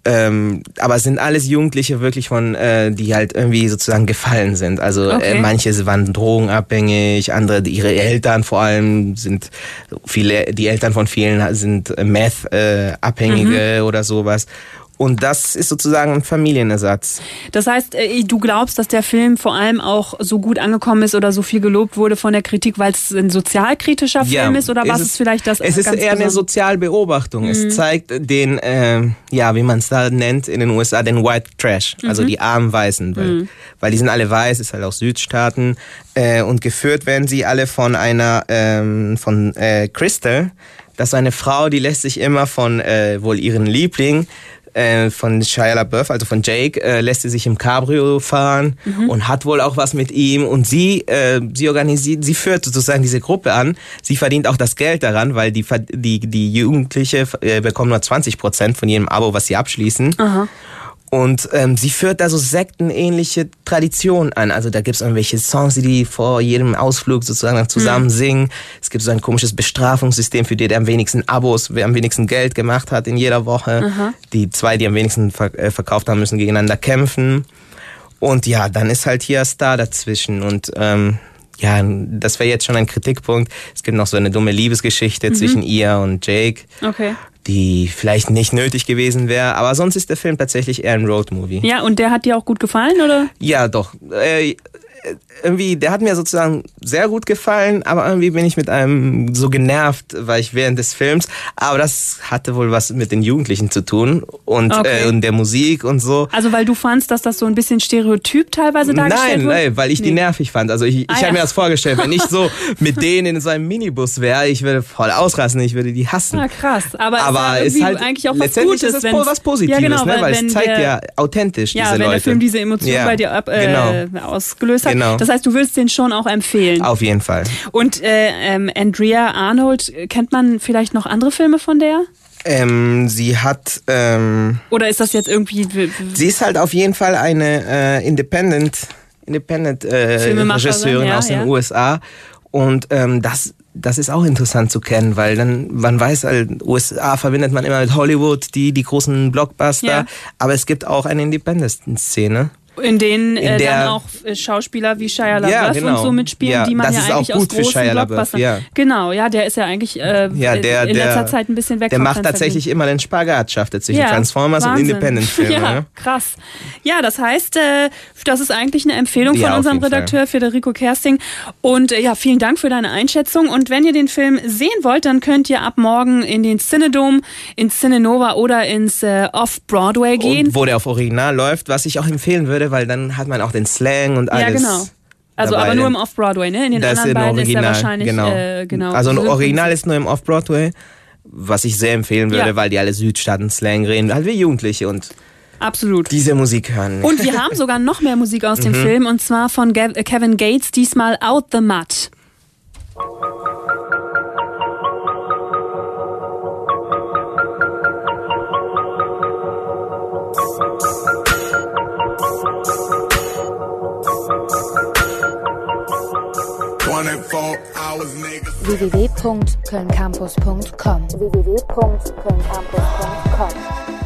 Ähm, aber es sind alles Jugendliche wirklich von, äh, die halt irgendwie sozusagen gefallen sind. Also Okay. äh, manche waren drogenabhängig, andere, ihre Eltern vor allem sind, viele, die Eltern von vielen sind Meth-Abhängige äh, oder sowas. Und das ist sozusagen ein Familienersatz. Das heißt, äh, du glaubst, dass der Film vor allem auch so gut angekommen ist oder so viel gelobt wurde von der Kritik, weil es ein sozialkritischer Film ist, oder was ist vielleicht das? Es ist ganz eher eine besonders? Sozialbeobachtung. Mhm. Es zeigt den, äh, ja, wie man es da nennt in den U S A, den White Trash, also Mhm. die armen Weißen, weil, Mhm. weil die sind alle weiß, ist halt auch Südstaaten, äh, und geführt werden sie alle von einer, ähm, von äh, Crystal. Das ist eine Frau, die lässt sich immer von äh, wohl ihren Liebling äh, von Shia LaBeouf, also von Jake, äh, lässt sie sich im Cabrio fahren Mhm. und hat wohl auch was mit ihm, und sie, äh, sie organisiert, sie führt sozusagen diese Gruppe an. Sie verdient auch das Geld daran, weil die, die, die Jugendliche äh, bekommen nur zwanzig Prozent von jedem Abo, was sie abschließen. Aha. Und ähm, sie führt da so sektenähnliche Traditionen an. Also da gibt's irgendwelche Songs, die die vor jedem Ausflug sozusagen dann zusammen singen. Es gibt so ein komisches Bestrafungssystem für die, der am wenigsten Abos, wer am wenigsten Geld gemacht hat in jeder Woche. Aha. Die zwei, die am wenigsten ver äh, verkauft haben, müssen gegeneinander kämpfen. Und ja, dann ist halt hier Star dazwischen. Und ähm, ja, das wäre jetzt schon ein Kritikpunkt. Es gibt noch so eine dumme Liebesgeschichte Mhm. zwischen ihr und Jake, Okay. die vielleicht nicht nötig gewesen wäre. Aber sonst ist der Film tatsächlich eher ein Roadmovie. Ja, und der hat dir auch gut gefallen, oder? Ja, doch. Äh, irgendwie, der hat mir sozusagen sehr gut gefallen, aber irgendwie bin ich mit einem so genervt, weil ich während des Films, aber das hatte wohl was mit den Jugendlichen zu tun und, Okay. äh, und der Musik und so. Also weil du fandst, dass das so ein bisschen stereotyp teilweise dargestellt Nein, wurde? nein, weil ich die Nee. nervig fand. Also ich, ich Ah, habe ja. mir das vorgestellt, wenn ich so mit denen in so einem Minibus wäre, ich würde voll ausrasten, ich würde die hassen. Ah, krass. Aber, Aber es es ist ja ist irgendwie halt eigentlich auch was letztendlich Gutes. ist es wenn's- was Positives, ja, genau, ne? Weil wenn es zeigt der, ja authentisch ja, diese wenn Leute. der Film diese Emotion Ja, bei dir ab, äh, genau. ausgelöst hat. Genau. Das heißt, du willst den schon auch empfehlen. Auf jeden Fall. Und äh, ähm, Andrea Arnold, kennt man vielleicht noch andere Filme von der? Ähm, sie hat, ähm, Oder ist das jetzt irgendwie... sie ist halt auf jeden Fall eine äh, Independent, Independent äh, Filmemacherin, Regisseurin ja, aus den ja. U S A. Und ähm, das, das ist auch interessant zu kennen, weil dann, man weiß halt, U S A verbindet man immer mit Hollywood, die, die großen Blockbuster, Ja. aber es gibt auch eine Independent-Szene. In denen In äh, der- dann auch äh, Schauspieler wie Shia LaBeouf Ja, genau. und so mitspielen, Ja, die man das ja ist auch eigentlich gut aus für großen Shia LaBeouf, Blockbustern... ja. Genau, ja, der ist ja eigentlich äh, Ja, der, in letzter der, Zeit ein bisschen weg Der vom macht Fenster tatsächlich immer den Spagat, schafft er zwischen Ja, Transformers Wahnsinn. und Independent-Filmen. Ja, Ne? krass. Ja, das heißt, äh, das ist eigentlich eine Empfehlung Ja, von auf unserem jeden Redakteur Federico Kersting. Und äh, ja, vielen Dank für deine Einschätzung. Und wenn ihr den Film sehen wollt, dann könnt ihr ab morgen in den Cinedome, ins Cinenova oder ins äh, Off-Broadway gehen. Und wo der auf Original läuft, was ich auch empfehlen würde, weil dann hat man auch den Slang und alles. Ja, genau. Also dabei. aber nur im Off-Broadway, ne? In den Das anderen ist beiden Original, ist er wahrscheinlich genau. äh, genau. Also ein so- Original ist nur im Off-Broadway, was ich sehr empfehlen würde, Ja. weil die alle Südstaaten-Slang reden, halt wie Jugendliche und Absolut. diese Musik hören. Und wir haben sogar noch mehr Musik aus dem Mhm. Film, und zwar von Gav- äh, Kevin Gates, diesmal Out the Mud. twenty-four hours, nigga. w w w punkt köln campus punkt com w w w punkt köln campus punkt com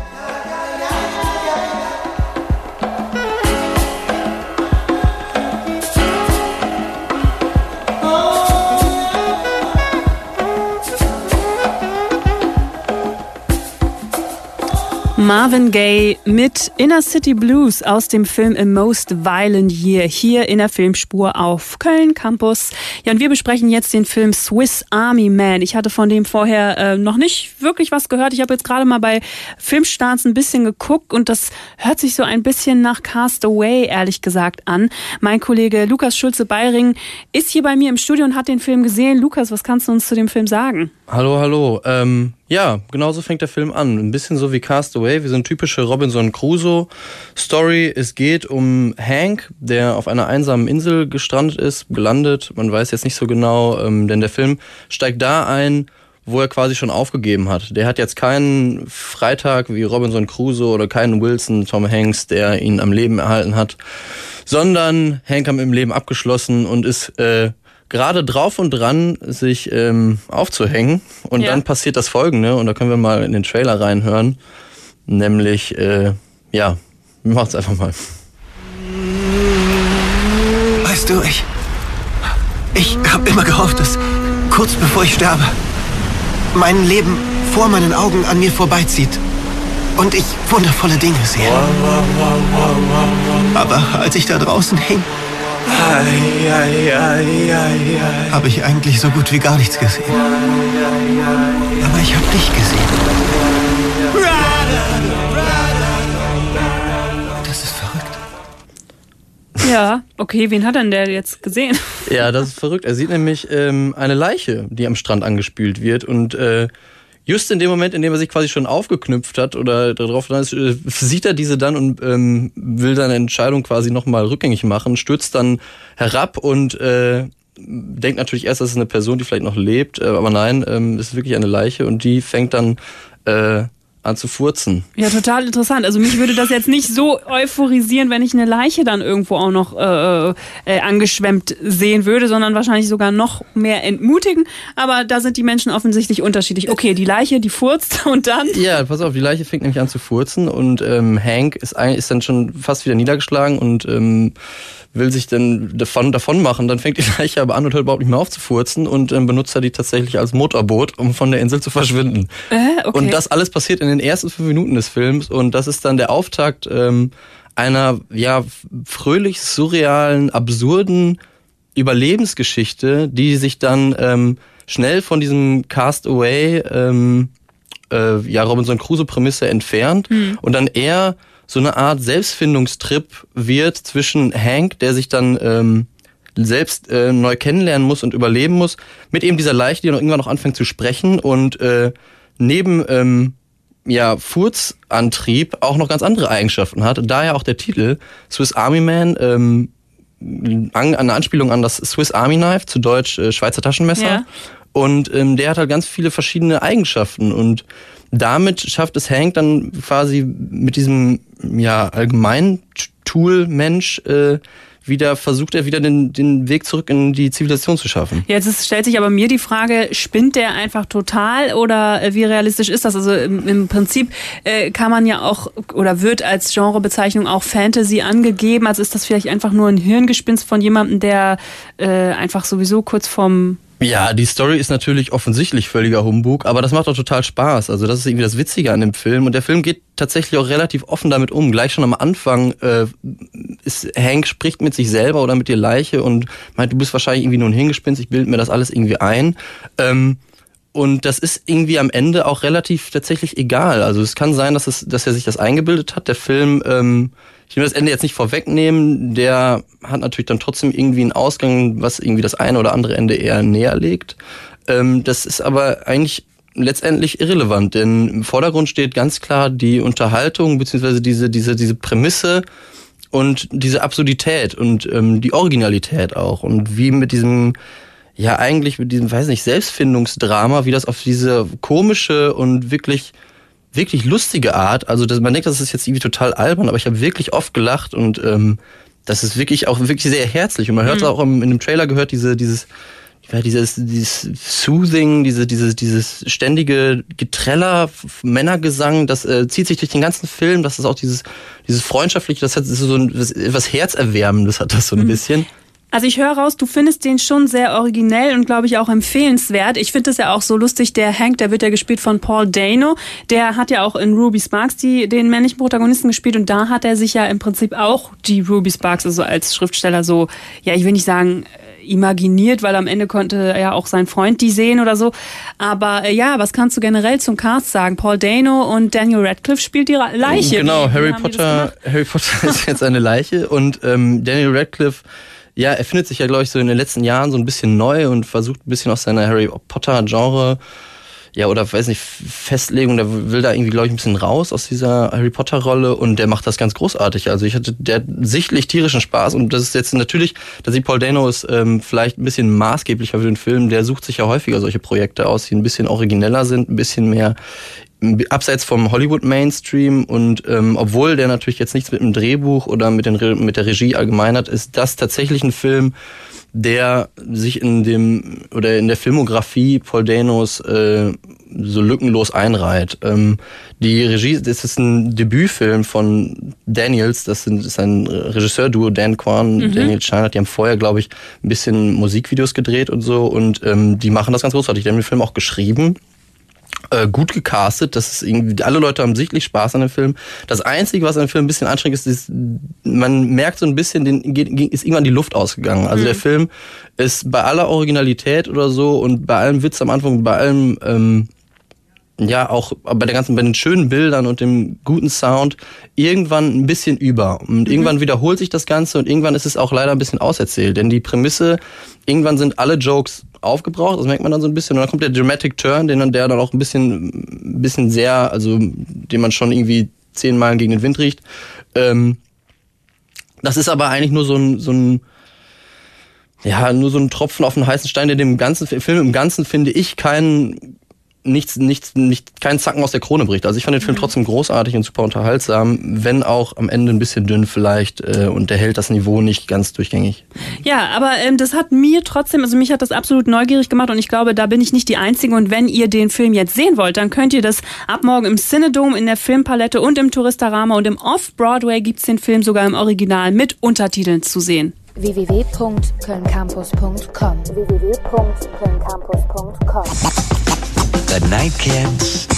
Marvin Gaye mit Inner City Blues aus dem Film A Most Violent Year hier in der Filmspur auf Köln Campus. Ja, und wir besprechen jetzt den Film Swiss Army Man. Ich hatte von dem vorher äh, noch nicht wirklich was gehört. Ich habe jetzt gerade mal bei Filmstarts ein bisschen geguckt und das hört sich so ein bisschen nach Cast Away, ehrlich gesagt, an. Mein Kollege Lukas Schulze-Beiring ist hier bei mir im Studio und hat den Film gesehen. Lukas, was kannst du uns zu dem Film sagen? Hallo, hallo. Ähm, ja, genauso fängt der Film an. Ein bisschen so wie Castaway. Wir sind typische Robinson Crusoe-Story. Es geht um Hank, der auf einer einsamen Insel gestrandet ist, gelandet. Man weiß jetzt nicht so genau, ähm, denn der Film steigt da ein, wo er quasi schon aufgegeben hat. Der hat jetzt keinen Freitag wie Robinson Crusoe oder keinen Wilson, Tom Hanks, der ihn am Leben erhalten hat, sondern Hank hat im Leben abgeschlossen und ist äh, gerade drauf und dran, sich ähm, aufzuhängen. Und Ja. dann passiert das Folgende, und da können wir mal in den Trailer reinhören. Nämlich, äh, ja, wir machen's einfach mal. Weißt du, ich... Ich habe immer gehofft, dass kurz bevor ich sterbe, mein Leben vor meinen Augen an mir vorbeizieht und ich wundervolle Dinge sehe. Aber als ich da draußen hing, habe ich eigentlich so gut wie gar nichts gesehen. Aber ich habe dich gesehen. Das ist verrückt. Ja, okay, wen hat denn der jetzt gesehen? Ja, das ist verrückt. Er sieht nämlich ähm, eine Leiche, die am Strand angespült wird und äh, just in dem Moment, in dem er sich quasi schon aufgeknüpft hat oder darauf ist, äh, sieht er diese dann und ähm, will seine Entscheidung quasi nochmal rückgängig machen, stürzt dann herab und äh, denkt natürlich erst, das ist eine Person, die vielleicht noch lebt, äh, aber nein, ähm, es ist wirklich eine Leiche und die fängt dann äh, an zu furzen. Ja, total interessant. Also mich würde das jetzt nicht so euphorisieren, wenn ich eine Leiche dann irgendwo auch noch äh, äh, angeschwemmt sehen würde, sondern wahrscheinlich sogar noch mehr entmutigen. Aber da sind die Menschen offensichtlich unterschiedlich. Okay, die Leiche, die furzt und dann... Ja, pass auf, die Leiche fängt nämlich an zu furzen und ähm, Hank ist, ein, ist dann schon fast wieder niedergeschlagen und ähm, will sich dann davon, davon machen. Dann fängt die Leiche aber an und hört überhaupt nicht mehr auf zu furzen und ähm, benutzt er die tatsächlich als Motorboot, um von der Insel zu verschwinden. Äh, okay. Und das alles passiert in den ersten fünf Minuten des Films und das ist dann der Auftakt ähm, einer ja fröhlich surrealen, absurden Überlebensgeschichte, die sich dann ähm, schnell von diesem Castaway ähm, äh, ja Robinson Crusoe Prämisse entfernt mhm. und dann eher so eine Art Selbstfindungstrip wird zwischen Hank, der sich dann ähm, selbst äh, neu kennenlernen muss und überleben muss, mit eben dieser Leiche, die dann irgendwann noch anfängt zu sprechen und äh, neben ähm, ja, Furzantrieb auch noch ganz andere Eigenschaften hat. Daher auch der Titel Swiss Army Man, ähm, an, eine Anspielung an das Swiss Army Knife, zu Deutsch äh, Schweizer Taschenmesser. Ja. Und ähm, der hat halt ganz viele verschiedene Eigenschaften und damit schafft es Hank dann quasi mit diesem ja allgemeinen Tool-Mensch äh, wieder, versucht er wieder den, den Weg zurück in die Zivilisation zu schaffen. Jetzt ist, stellt sich aber mir die Frage, spinnt der einfach total oder wie realistisch ist das? Also im, im Prinzip äh, kann man ja auch oder wird als Genrebezeichnung auch Fantasy angegeben, also ist das vielleicht einfach nur ein Hirngespinst von jemandem, der äh, einfach sowieso kurz vorm... Ja, die Story ist natürlich offensichtlich völliger Humbug, aber das macht doch total Spaß. Also das ist irgendwie das Witzige an dem Film. Und der Film geht tatsächlich auch relativ offen damit um. Gleich schon am Anfang äh, ist Hank spricht mit sich selber oder mit der Leiche und meint, du bist wahrscheinlich irgendwie nur ein Hirngespinst, ich bilde mir das alles irgendwie ein. Ähm, und das ist irgendwie am Ende auch relativ tatsächlich egal. Also es kann sein, dass, es, dass er sich das eingebildet hat. Der Film... Ähm, Ich will das Ende jetzt nicht vorwegnehmen, der hat natürlich dann trotzdem irgendwie einen Ausgang, was irgendwie das eine oder andere Ende eher näher legt. Ähm, das ist aber eigentlich letztendlich irrelevant, denn im Vordergrund steht ganz klar die Unterhaltung beziehungsweise diese diese diese Prämisse und diese Absurdität und ähm, die Originalität auch und wie mit diesem ja eigentlich mit diesem, weiß nicht, Selbstfindungsdrama, wie das auf diese komische und wirklich wirklich lustige Art, also das, man denkt, das ist jetzt irgendwie total albern, aber ich habe wirklich oft gelacht und ähm, das ist wirklich auch wirklich sehr herzlich und man hört mhm. auch im, in dem Trailer gehört diese dieses ja, dieses dieses Soothing, diese dieses dieses ständige Getreller, Männergesang, das äh, zieht sich durch den ganzen Film, das ist auch dieses dieses freundschaftliche, das hat das ist so ein was, was Herzerwärmendes hat das so ein mhm. bisschen. Also ich höre raus, du findest den schon sehr originell und glaube ich auch empfehlenswert. Ich finde es ja auch so lustig, der Hank, der wird ja gespielt von Paul Dano. Der hat ja auch in Ruby Sparks die, den männlichen Protagonisten gespielt und da hat er sich ja im Prinzip auch die Ruby Sparks, also als Schriftsteller so, ja ich will nicht sagen imaginiert, weil am Ende konnte ja auch sein Freund die sehen oder so. Aber äh, ja, was kannst du generell zum Cast sagen? Paul Dano und Daniel Radcliffe spielt die Leiche. Genau, wie, Harry wie Potter Harry Potter ist jetzt eine Leiche und ähm, Daniel Radcliffe ja, er findet sich ja, glaube ich, so in den letzten Jahren so ein bisschen neu und versucht ein bisschen aus seiner Harry Potter-Genre, ja, oder weiß nicht, Festlegung, der will da irgendwie, glaube ich, ein bisschen raus aus dieser Harry Potter-Rolle und der macht das ganz großartig. Also ich hatte, der hat sichtlich tierischen Spaß und das ist jetzt natürlich, da sieht Paul Dano ist ähm, vielleicht ein bisschen maßgeblicher für den Film, der sucht sich ja häufiger solche Projekte aus, die ein bisschen origineller sind, ein bisschen mehr abseits vom Hollywood-Mainstream und ähm, obwohl der natürlich jetzt nichts mit dem Drehbuch oder mit, den, mit der Regie allgemein hat, ist das tatsächlich ein Film, der sich in dem oder in der Filmografie Paul Danos äh, so lückenlos einreiht. Ähm, die Regie, das ist ein Debütfilm von Daniels, das, sind, das ist ein Regisseur-Duo, Dan Kwan, mhm. Daniel Scheinert, die haben vorher, glaube ich, ein bisschen Musikvideos gedreht und so und ähm, die machen das ganz großartig. Die haben den Film auch geschrieben. Äh, gut gecastet, das ist irgendwie, alle Leute haben sichtlich Spaß an dem Film. Das Einzige, was an dem Film ein bisschen anstrengend ist, ist, man merkt so ein bisschen, den ist irgendwann die Luft ausgegangen. Also mhm. der Film ist bei aller Originalität oder so und bei allem Witz am Anfang, bei allem, ähm, ja, auch bei der ganzen, bei den schönen Bildern und dem guten Sound irgendwann ein bisschen über. Und mhm. irgendwann wiederholt sich das Ganze und irgendwann ist es auch leider ein bisschen auserzählt. Denn die Prämisse, irgendwann sind alle Jokes aufgebraucht, das merkt man dann so ein bisschen. Und dann kommt der Dramatic Turn, den dann, der dann auch ein bisschen, ein bisschen sehr, also den man schon irgendwie zehnmal gegen den Wind riecht. Ähm, das ist aber eigentlich nur so ein, so ein, ja, nur so ein Tropfen auf den heißen Stein, der dem ganzen Film im Ganzen, finde ich, keinen nichts, nichts, nicht, keinen Zacken aus der Krone bricht. Also ich fand den Film trotzdem großartig und super unterhaltsam, wenn auch am Ende ein bisschen dünn vielleicht äh, und der hält das Niveau nicht ganz durchgängig. Ja, aber ähm, das hat mir trotzdem, also mich hat das absolut neugierig gemacht und ich glaube, da bin ich nicht die Einzige und wenn ihr den Film jetzt sehen wollt, dann könnt ihr das ab morgen im Cinedome, in der Filmpalette und im Touristarama und im Off-Broadway gibt's den Film sogar im Original mit Untertiteln zu sehen. w w w punkt köln campus punkt com w w w punkt köln campus punkt com Good night, kids.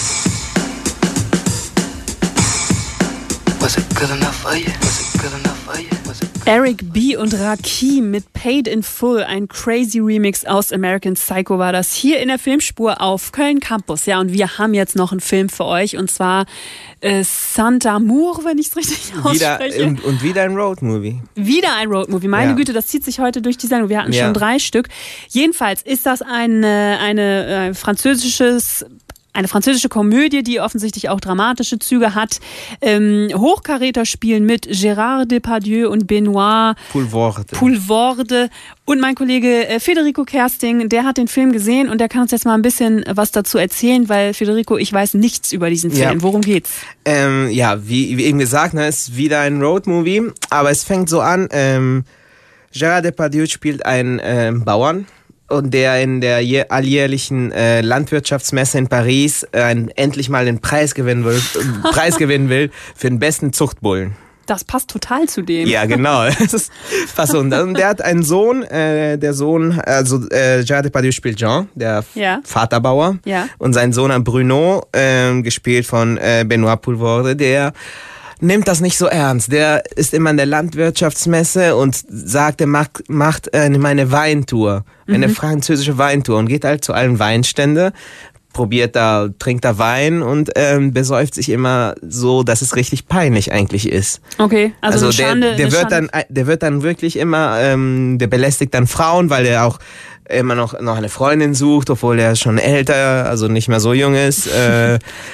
Was it good enough for you? Was it good enough for you? Was it Eric B. und Rakim mit Paid in Full, ein crazy Remix aus American Psycho war das hier in der Filmspur auf Köln Campus. Ja, und wir haben jetzt noch einen Film für euch und zwar äh, Saint-Amour, wenn ich es richtig ausspreche. Wieder, und, und wieder ein Roadmovie. Wieder ein Roadmovie. Meine ja. Güte, das zieht sich heute durch die Sendung. Wir hatten ja. schon drei Stück. Jedenfalls ist das eine, eine äh, französisches Eine französische Komödie, die offensichtlich auch dramatische Züge hat. Ähm, Hochkaräter spielen mit Gérard Depardieu und Benoît Poelvoorde. Poelvoorde. Und mein Kollege äh, Federico Kersting, der hat den Film gesehen und der kann uns jetzt mal ein bisschen was dazu erzählen, weil Federico, ich weiß nichts über diesen Film. Ja. Worum geht's? Ähm, ja, wie, wie eben gesagt, ne, ist wieder ein Roadmovie, aber es fängt so an, ähm, Gérard Depardieu spielt einen ähm, Bauern, und der in der alljährlichen äh, Landwirtschaftsmesse in Paris äh, endlich mal den Preis gewinnen will, äh, Preis gewinnen will für den besten Zuchtbullen. Das passt total zu dem. Ja, genau. Das ist fast so. Und der hat einen Sohn, äh, der Sohn, also äh, Gérard Depardieu spielt Jean, der ja. Vaterbauer. Ja. Und sein Sohn Bruno, äh, gespielt von äh, Benoît Poelvoorde, der nimmt das nicht so ernst. Der ist immer in der Landwirtschaftsmesse und sagt, er macht, macht äh, eine Weintour, eine mhm. französische Weintour und geht halt zu allen Weinständen, probiert da, trinkt da Wein und ähm, besäuft sich immer so, dass es richtig peinlich eigentlich ist. Okay, also, also der, Schande, der wird dann, der wird dann wirklich immer, ähm, der belästigt dann Frauen, weil er auch immer noch noch eine Freundin sucht, obwohl er schon älter, also nicht mehr so jung ist. äh,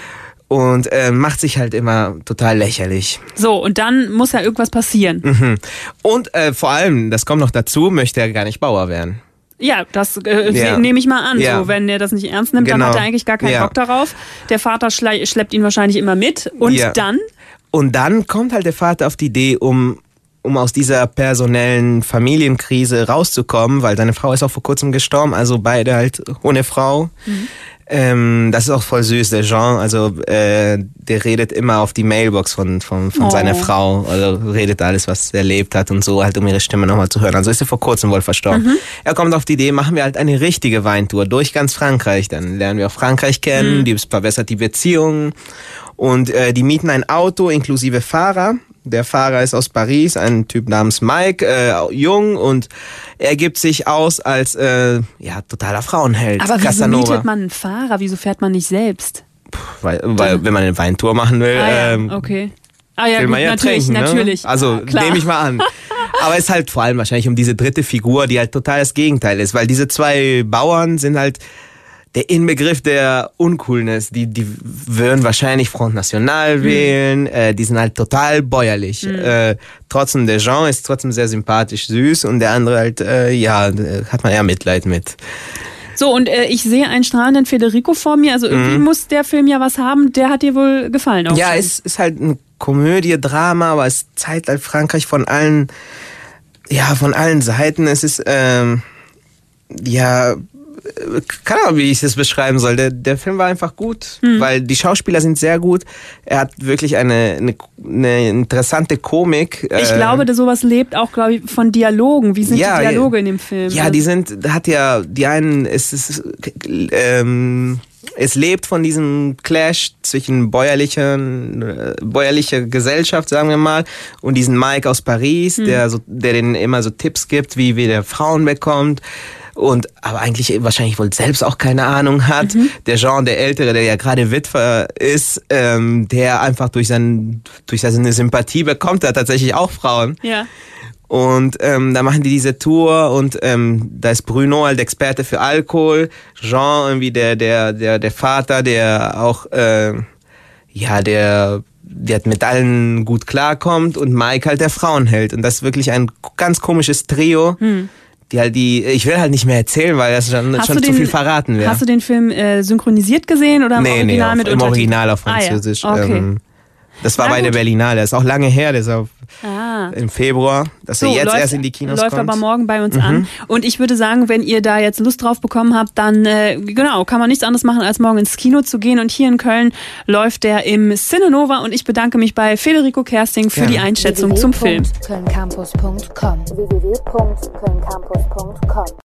Und äh, macht sich halt immer total lächerlich. So, und dann muss ja irgendwas passieren. Mhm. Und äh, vor allem, das kommt noch dazu, möchte er gar nicht Bauer werden. Ja, das äh, ja. nehme ich mal an. Ja. So, wenn er das nicht ernst nimmt, genau. dann hat er eigentlich gar keinen ja. Bock darauf. Der Vater schle- schleppt ihn wahrscheinlich immer mit. Und ja. dann? Und dann kommt halt der Vater auf die Idee, um um aus dieser personellen Familienkrise rauszukommen, weil seine Frau ist auch vor kurzem gestorben, also beide halt ohne Frau. Mhm. Ähm, das ist auch voll süß, der Jean, also äh, der redet immer auf die Mailbox von von, von oh. seiner Frau, also redet alles, was er erlebt hat und so, halt um ihre Stimme nochmal zu hören. Also ist er vor kurzem wohl verstorben. Mhm. Er kommt auf die Idee, machen wir halt eine richtige Weintour durch ganz Frankreich, dann lernen wir auch Frankreich kennen, mhm. die verbessert die Beziehungen und äh, die mieten ein Auto inklusive Fahrer. Der Fahrer ist aus Paris, ein Typ namens Mike, äh, jung und er gibt sich aus als äh, ja totaler Frauenheld. Aber wieso Casanova. mietet man einen Fahrer? Wieso fährt man nicht selbst? Puh, weil, weil wenn man eine Weintour machen will, ah, ja. ähm, okay. Ah ja, will gut, man ja natürlich, trinken, natürlich. Ne? Also ja, nehme ich mal an. Aber es ist halt vor allem wahrscheinlich um diese dritte Figur, die halt total das Gegenteil ist, weil diese zwei Bauern sind halt der Inbegriff der Uncoolness. Die, die würden wahrscheinlich Front National wählen, mhm. äh, die sind halt total bäuerlich. Mhm. Äh, trotzdem, der Jean ist trotzdem sehr sympathisch, süß und der andere halt, äh, ja, hat man eher Mitleid mit. So, und äh, ich sehe einen strahlenden Federico vor mir, also irgendwie mhm. muss der Film ja was haben, der hat dir wohl gefallen auch. Ja, es ist halt eine Komödie, Drama, aber es zeigt halt Frankreich von allen, ja, von allen Seiten. Es ist, ähm, ja, keine Ahnung, wie ich das beschreiben soll. Der, der Film war einfach gut, Hm. weil die Schauspieler sind sehr gut. Er hat wirklich eine, eine, eine interessante Komik. Ich äh, glaube, dass sowas lebt auch, glaube ich, von Dialogen. Wie sind Ja, die Dialoge ja. in dem Film? Ja, die sind, hat ja, die einen, es ist, ähm, es lebt von diesem Clash zwischen bäuerlichen, äh, bäuerlicher Gesellschaft, sagen wir mal, und diesen Mike aus Paris, Hm. der so, der denen immer so Tipps gibt, wie, wie der Frauen bekommt. Und, aber eigentlich wahrscheinlich wohl selbst auch keine Ahnung hat. Mhm. Der Jean, der Ältere, der ja gerade Witwer ist, ähm, der einfach durch sein, durch seine Sympathie bekommt er tatsächlich auch Frauen. Ja. Und ähm, da machen die diese Tour und ähm, da ist Bruno als Experte für Alkohol, Jean irgendwie der der der der Vater, der auch äh, ja der der mit allen gut klarkommt und Mike halt der Frauenheld und das ist wirklich ein ganz komisches Trio. Hm. Die halt die ich will halt nicht mehr erzählen, weil das schon, Hast schon du zu den- viel verraten wäre. Hast du den Film äh, synchronisiert gesehen oder im nee, Original nee, auf, mit im Untertiteln? Original auf Ah, ja. Französisch. Okay. Ähm, das war Na bei der gut. Berlinale. Das ist auch lange her, das ist auf, Ah. im Februar, dass er So, jetzt läuft, erst in die Kinos läuft kommt. aber morgen bei uns Mhm. an. Und ich würde sagen, wenn ihr da jetzt Lust drauf bekommen habt, dann äh, genau, kann man nichts anderes machen, als morgen ins Kino zu gehen. Und hier in Köln läuft der im Cinenova. Und ich bedanke mich bei Federico Kersting für Gerne. die Einschätzung zum Film. w w w punkt köln campus punkt com w w w punkt köln campus punkt com